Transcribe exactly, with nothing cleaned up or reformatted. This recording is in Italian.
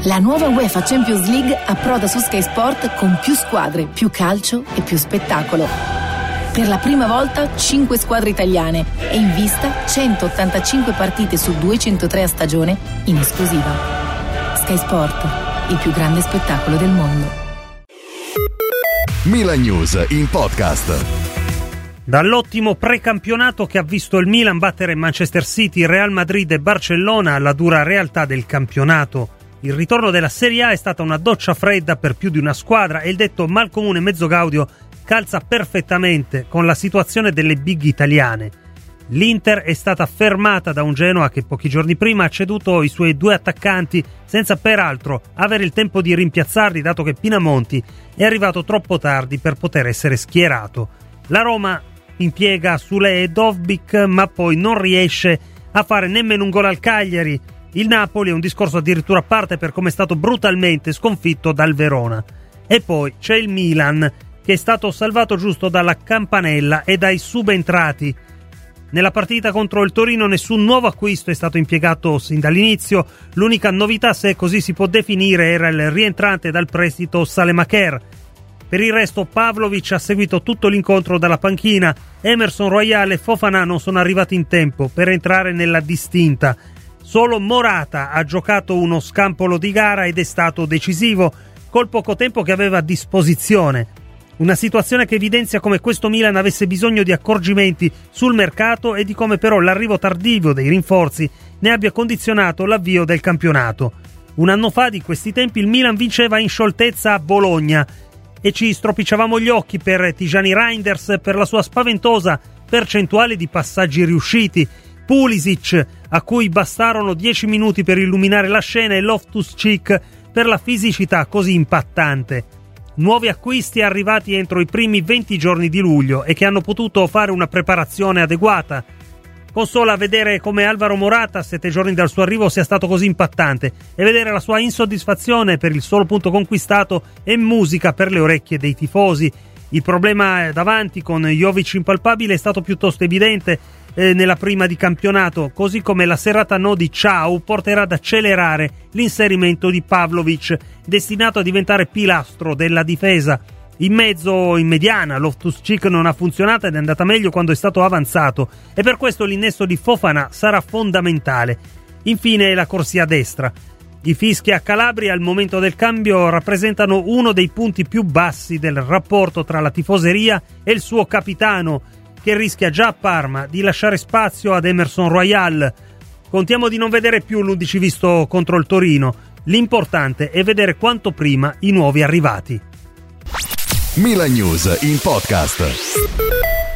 La nuova UEFA Champions League approda su Sky Sport con più squadre, più calcio e più spettacolo. Per la prima volta cinque squadre italiane e in vista centottantacinque partite su duecentotre a stagione in esclusiva. Sky Sport, il più grande spettacolo del mondo. Milan News in podcast. Dall'ottimo precampionato che ha visto il Milan battere Manchester City, Real Madrid e Barcellona alla dura realtà del campionato. Il ritorno della Serie A è stata una doccia fredda per più di una squadra e il detto malcomune mezzo gaudio calza perfettamente con la situazione delle big italiane. L'Inter è stata fermata da un Genoa che pochi giorni prima ha ceduto i suoi due attaccanti senza peraltro avere il tempo di rimpiazzarli, dato che Pinamonti è arrivato troppo tardi per poter essere schierato. La Roma impiega Sule e Dovbyk ma poi non riesce a fare nemmeno un gol al Cagliari. Il Napoli è un discorso addirittura a parte per come è stato brutalmente sconfitto dal Verona. E poi c'è il Milan, che è stato salvato giusto dalla campanella e dai subentrati. Nella partita contro il Torino nessun nuovo acquisto è stato impiegato sin dall'inizio. L'unica novità, se così si può definire, era il rientrante dal prestito Salemaker. Per il resto Pavlovic ha seguito tutto l'incontro dalla panchina. Emerson Royal e Fofana non sono arrivati in tempo per entrare nella distinta. Solo Morata ha giocato uno scampolo di gara ed è stato decisivo col poco tempo che aveva a disposizione. Una situazione che evidenzia come questo Milan avesse bisogno di accorgimenti sul mercato e di come però l'arrivo tardivo dei rinforzi ne abbia condizionato l'avvio del campionato. Un anno fa di questi tempi il Milan vinceva in scioltezza a Bologna e ci stropicciavamo gli occhi per Tijani Reinders per la sua spaventosa percentuale di passaggi riusciti, Pulisic, a cui bastarono dieci minuti per illuminare la scena, e Loftus-Cheek per la fisicità così impattante. Nuovi acquisti arrivati entro i primi venti giorni di luglio e che hanno potuto fare una preparazione adeguata. Consola vedere come Alvaro Morata, a sette giorni dal suo arrivo, sia stato così impattante, e vedere la sua insoddisfazione per il solo punto conquistato è musica per le orecchie dei tifosi. Il problema davanti con Jovic impalpabile è stato piuttosto evidente eh, nella prima di campionato, così come la serata no di Ciao porterà ad accelerare l'inserimento di Pavlovic, destinato a diventare pilastro della difesa. In mezzo, in mediana, Loftus-Cheek non ha funzionato ed è andata meglio quando è stato avanzato, e per questo l'innesto di Fofana sarà fondamentale. Infine la corsia a destra. I fischi a Calabria al momento del cambio rappresentano uno dei punti più bassi del rapporto tra la tifoseria e il suo capitano, che rischia già a Parma di lasciare spazio ad Emerson Royal. Contiamo di non vedere più l'undici visto contro il Torino. L'importante è vedere quanto prima i nuovi arrivati. Milan News in podcast.